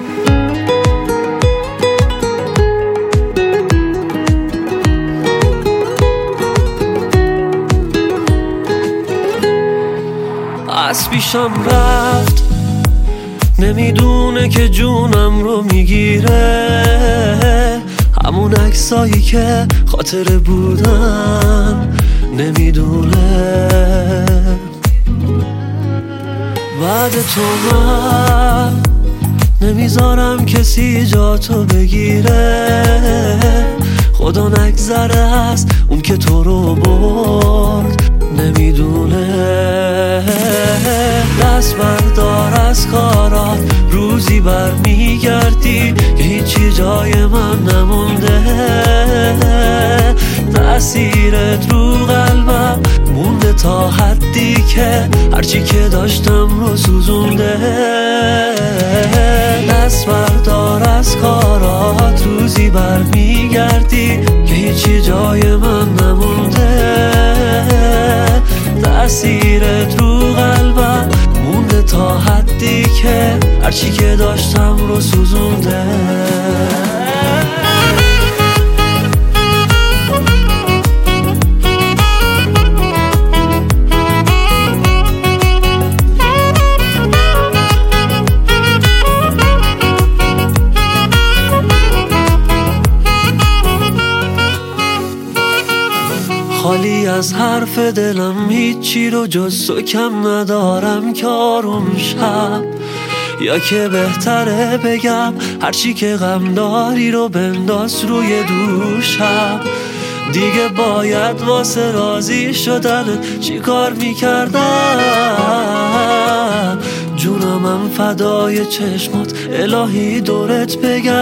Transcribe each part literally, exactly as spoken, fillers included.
از پیشم رفت، نمیدونه که جونم رو میگیره. همون عکسایی که خاطره بودن نمیدونه. بعد تو من نمیذارم کسی جاتو بگیره. خدا نگذره از اون که تو رو برد نمیدونه. دست بردار از کارات، روزی بر میگردی که هیچی جای من نمونده. تأثیرت رو قلبم مونده تا حدی که هرچی که داشتم رو سوزونده. دست بردار از کارات، روزی بر میگردی که هیچی جای من نمونده. تأثیرت رو قلبم مونده تا حدی که هرچی که داشتم رو سوزونده. خالی از حرف دلم هیچی رو جز تو کم ندارم که آروم شب. یا که بهتره بگم هرچی که غم داری رو بنداز روی دوشم. دیگه باید واسه راضی شدن چی کار میکردم. جونمم فدای چشمات، الهی دورت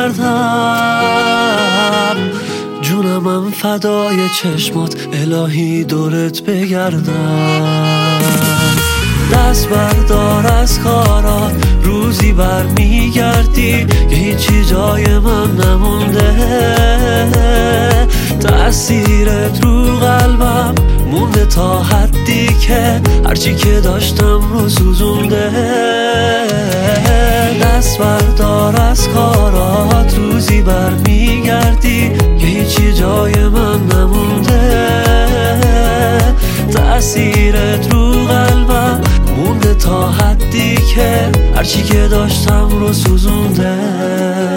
بگردم. جونمم فدای چشمات، الهی دورت بگردم. دست بردار از کارات، روزی بر میگردی که هیچی جای من نمونده. تأثیرت رو قلبم مونده تا حدی که هرچی که داشتم رو سوزونده. دست بردار از کارات، روزی بر میگردی که هیچی جای من نمونده. تأثیرت رو قلبم مونده تا حدی که هرچی که داشتم رو سوزونده.